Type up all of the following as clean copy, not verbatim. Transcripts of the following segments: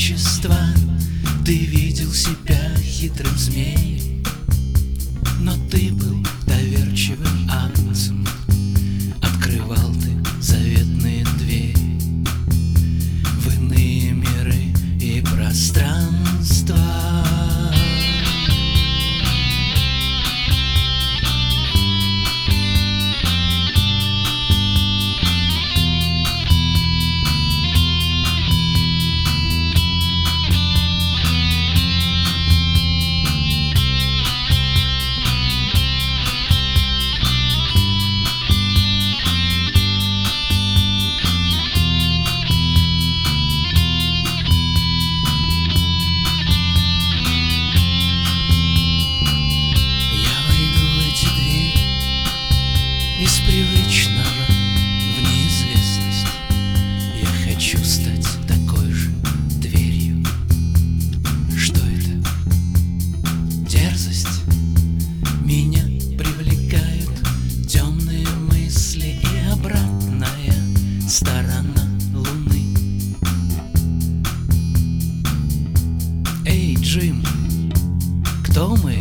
одиночества. Ты видел себя хитрым змеем, но ты был доверчивым агнцем. Открывал ты заветные двери в иные миры и пространства. Из привычного в неизвестность я хочу стать такой же дверью. Что это? Дерзость? Меня привлекают темные мысли и обратная сторона луны. Эй, Джим, кто мы?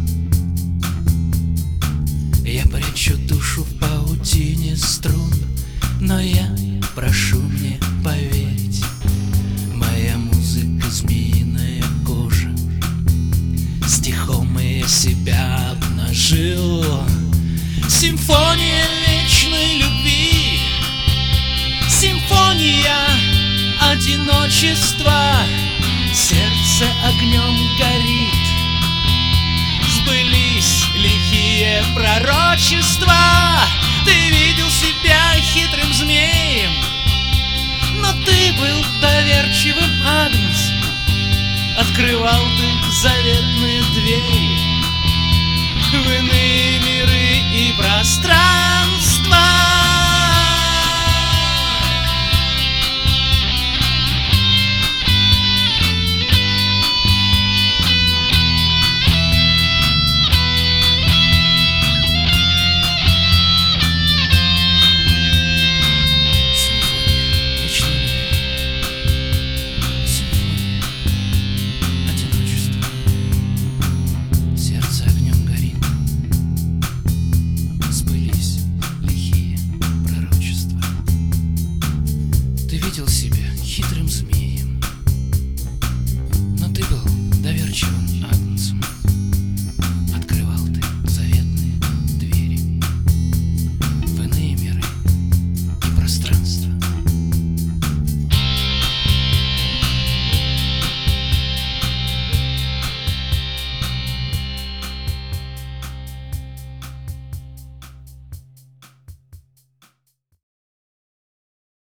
Я прячу душу в паутине струн, но я прошу мне поверить. Моя музыка — змеиная кожа. Стихом я себя обнажил. Симфония вечной любви, симфония одиночества. Сердце огнем горит. Сбылись лихие пророчества. Ты видел себя хитрым змеем, но ты был доверчивым агнцем. Открывал ты заветные двери в иные миры и пространства. Ты видел себя хитрым змеем, но ты был доверчивым